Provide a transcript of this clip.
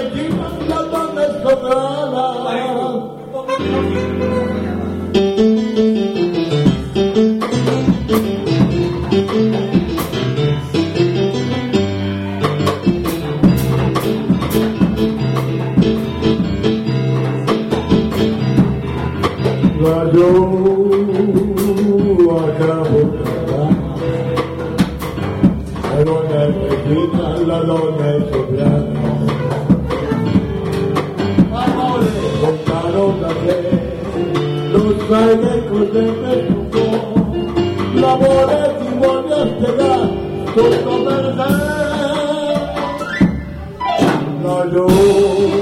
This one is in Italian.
regina, la donna è sovrana. Vado a Capocara, la donna è regina, la donna è sovrana. Amore, lontano da te, lo sai che cos'è per tu? L'amore ti voglio spiegare, tutto per te.